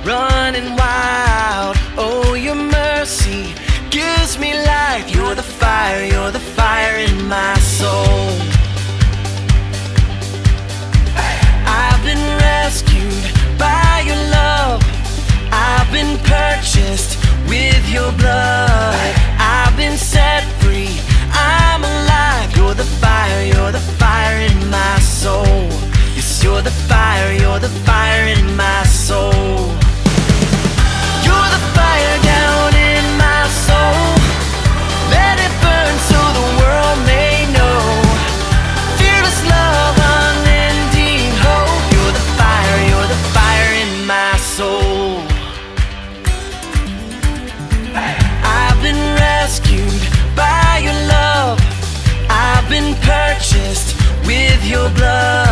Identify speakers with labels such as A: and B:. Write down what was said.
A: running wild. Oh, your mercy gives me life. You're the fire in my soul. I've been rescued by your love. I've been purchased with your blood. I've been set free, I'm alive. You're the fire in my soul. Yes, you're the fire in my soul. You're the fire down in my soul. Let it burn so the world may know. Fearless love, unending hope. You're the fire in my soul. I've been rescued by your love. I've been purchased with your blood.